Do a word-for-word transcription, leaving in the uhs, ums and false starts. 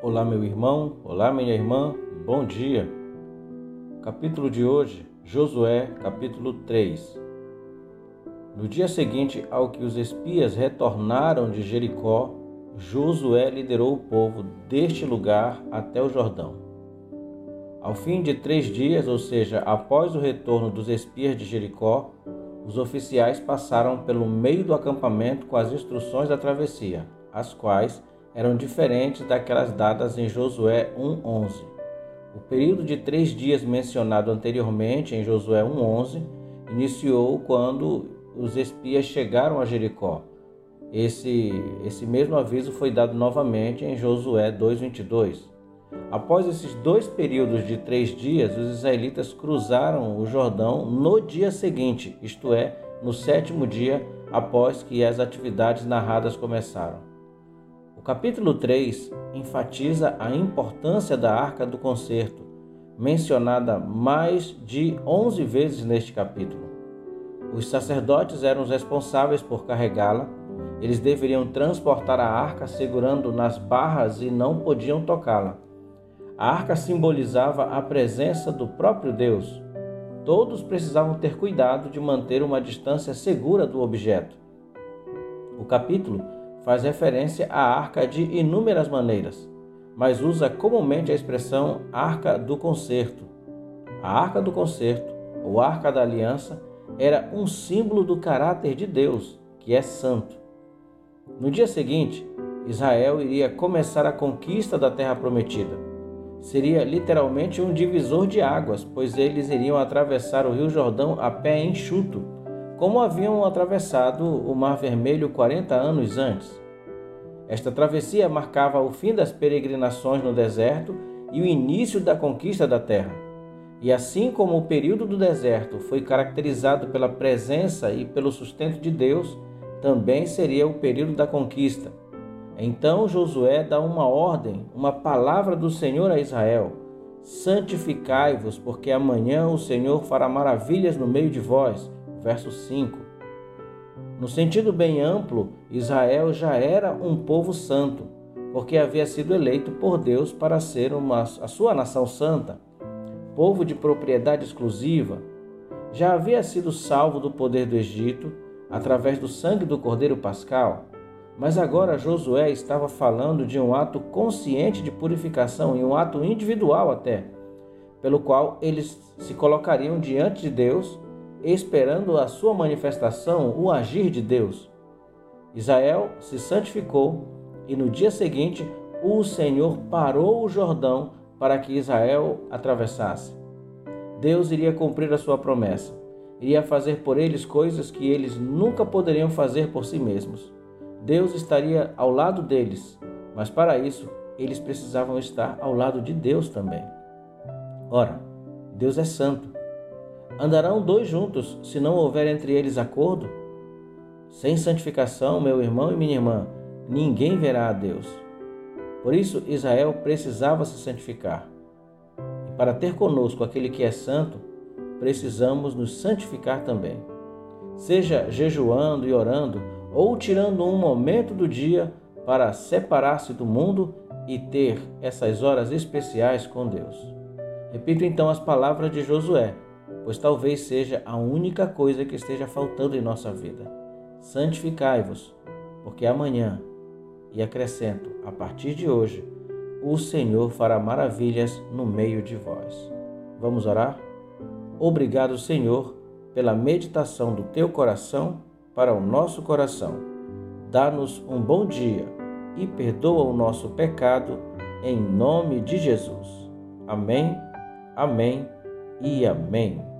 Olá, meu irmão, olá, minha irmã, bom dia. Capítulo de hoje, Josué, capítulo três. No dia seguinte ao que os espias retornaram de Jericó, Josué liderou o povo deste lugar até o Jordão. Ao fim de três dias, ou seja, após o retorno dos espias de Jericó, os oficiais passaram pelo meio do acampamento com as instruções da travessia, as quais eram diferentes daquelas dadas em Josué um, onze. O período de três dias mencionado anteriormente em Josué um, onze iniciou quando os espias chegaram a Jericó. Esse, esse mesmo aviso foi dado novamente em Josué dois, vinte e dois. Após esses dois períodos de três dias, os israelitas cruzaram o Jordão no dia seguinte, isto é, no sétimo dia após que as atividades narradas começaram. O capítulo três enfatiza a importância da Arca do Concerto, mencionada mais de onze vezes neste capítulo. Os sacerdotes eram os responsáveis por carregá-la. Eles deveriam transportar a arca segurando nas barras e não podiam tocá-la. A arca simbolizava a presença do próprio Deus. Todos precisavam ter cuidado de manter uma distância segura do objeto. O capítulo faz referência à arca de inúmeras maneiras, mas usa comumente a expressão Arca do Concerto. A Arca do Concerto, ou Arca da Aliança, era um símbolo do caráter de Deus, que é santo. No dia seguinte, Israel iria começar a conquista da Terra Prometida. Seria literalmente um divisor de águas, pois eles iriam atravessar o Rio Jordão a pé enxuto, como haviam atravessado o Mar Vermelho quarenta anos antes. Esta travessia marcava o fim das peregrinações no deserto e o início da conquista da terra. E assim como o período do deserto foi caracterizado pela presença e pelo sustento de Deus, também seria o período da conquista. Então Josué dá uma ordem, uma palavra do Senhor a Israel: santificai-vos, porque amanhã o Senhor fará maravilhas no meio de vós. Verso cinco. No sentido bem amplo, Israel já era um povo santo, porque havia sido eleito por Deus para ser uma, a sua nação santa, povo de propriedade exclusiva. Já havia sido salvo do poder do Egito, através do sangue do Cordeiro Pascal, mas agora Josué estava falando de um ato consciente de purificação e um ato individual até, pelo qual eles se colocariam diante de Deus, esperando a sua manifestação, o agir de Deus. Israel se santificou e no dia seguinte o Senhor parou o Jordão para que Israel atravessasse. Deus iria cumprir a sua promessa, iria fazer por eles coisas que eles nunca poderiam fazer por si mesmos. Deus estaria ao lado deles, mas para isso eles precisavam estar ao lado de Deus também. Ora, Deus é santo. Andarão dois juntos se não houver entre eles acordo? Sem santificação, meu irmão e minha irmã, ninguém verá a Deus. Por isso, Israel precisava se santificar. E para ter conosco aquele que é santo, precisamos nos santificar também. Seja jejuando e orando, ou tirando um momento do dia para separar-se do mundo e ter essas horas especiais com Deus. Repito então as palavras de Josué, pois talvez seja a única coisa que esteja faltando em nossa vida. Santificai-vos, porque amanhã, e acrescento, a partir de hoje, o Senhor fará maravilhas no meio de vós. Vamos orar? Obrigado, Senhor, pela meditação do teu coração para o nosso coração. Dá-nos um bom dia e perdoa o nosso pecado, em nome de Jesus. Amém, amém e amém.